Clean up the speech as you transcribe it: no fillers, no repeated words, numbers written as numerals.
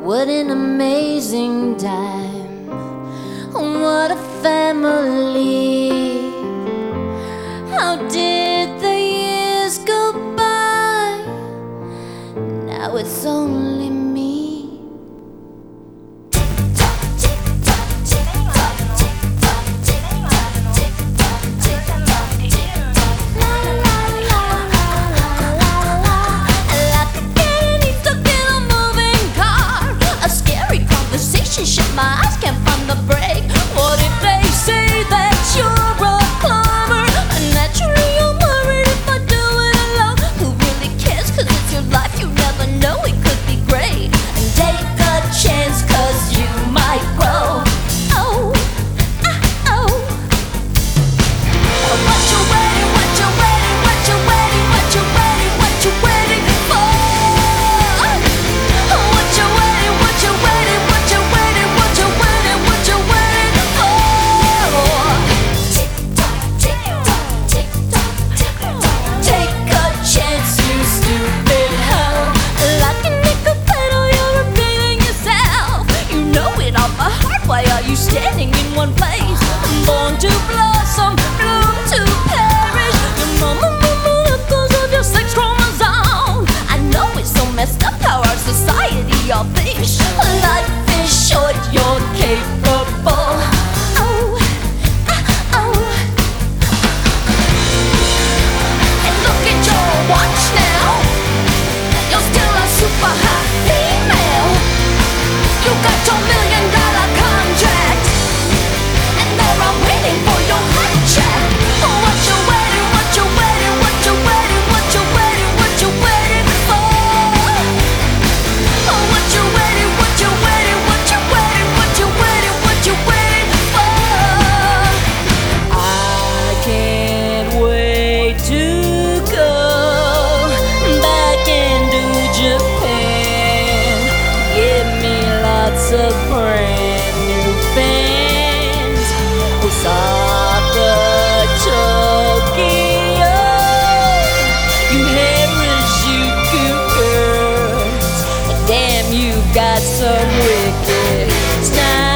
What an amazing time. What a family. How did the years go by? Now it's only me. Shut my eyes, can't find the break. What if they say that you're a climber? Naturally you're worried if I do it alone. Who really cares, cause it's your life, you never know, it could be great. And take a chance, cause you might grow. Oh, oh. What you waiting, what you waiting, what you waiting, what you waiting, what you waiting for? What you waiting, what you waiting, what you waiting, what you waiting, what you waiting for? Tick tock, tick tock, tick tock, tick tock. Take a chance, you stupid hoe. Like a nickel pedal, you're repeating yourself. You know it off by heart. Why are you standing in one place? Born to blossom, bloom to perish. Your mama knuckles of your sex chromosome. I know it's so messed up how our society all thinks. Life is short, you're capable. Oh, oh. And look at your watch now. You're still a super hot female. You got your $1 million contract, and they're all waiting for your hot check. What you waiting, what you waiting, what you waiting, what you waiting, what you waiting for? What you waiting, what you waiting, what you waiting, what you waiting, what you waiting for? I can't wait to go back into Japan. Give me lots of brand new fans. Osaka, Tokyo, you Harajuku girls. Damn, you got some wicked style.